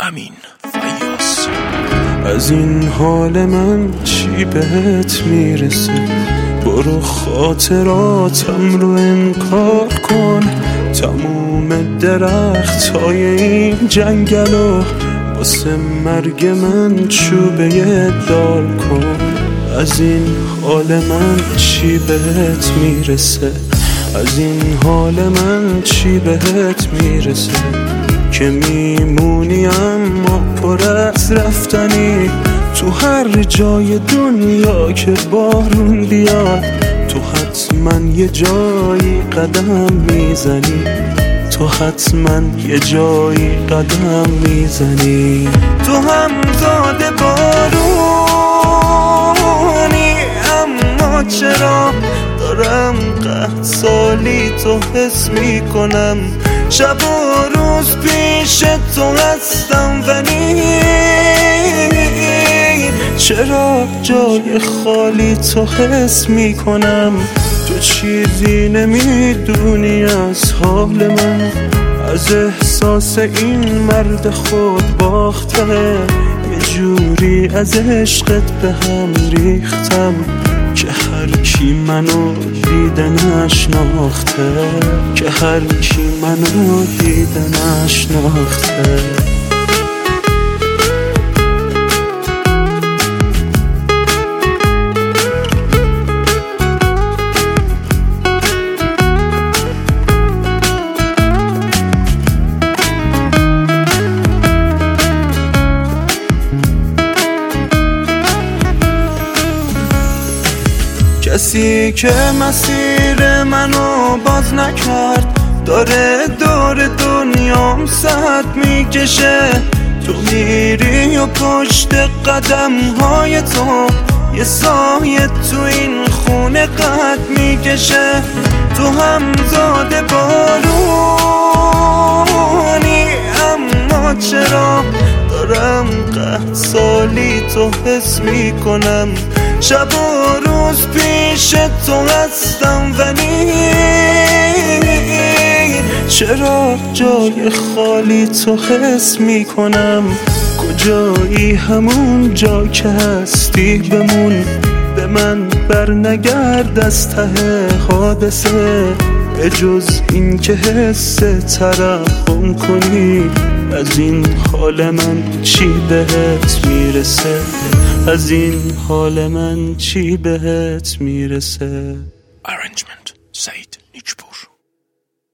امین فیاض. از این حال من چی بهت میرسه؟ برو خاطراتم رو انکار کن، تموم درختای این جنگلو واسه مرگ من چوبه دار کن. از این حال من چی بهت میرسه؟ از این حال من چی بهت میرسه؟ که میمونی اما پر از رفتنی، تو هر جای دنیا که بارون بیاد تو حتما یه جایی قدم میزنی، تو حتما یه جایی قدم میزنی. تو هم زاده بارونی اما چرا دارم قحط سالی تو حس میکنم، شب و روز پیش تو هستم ولی چرا جای خالی تو حس میکنم. تو چیزی نمیدونی از حال من، از احساس این مرد خود باخته، یه جوری از عشقت به هم ریختم که هر کی منو دیده نشناخته، که هر کی منو دیده نشناخته. کسی که مسیر منو باز نکرد داره دور دنیام ساعت میکشه، تو میری و پشت قدم های تو یه سایه تو این خونه قد میکشه. تو هم زاده بارونی اما چرا دارم قحط سالی تو حس میکنم، شب و روز پیش تو هستم ولی چرا جای خالی تو حس میکنم. کجایی همون جا که هستی بمون، به من بر نگرد از ته حادثه، به جز این که حس ترحم کنی. از این حال من چی بهت میرسه؟ از این حال من چی بهت میرسه؟ Arrangement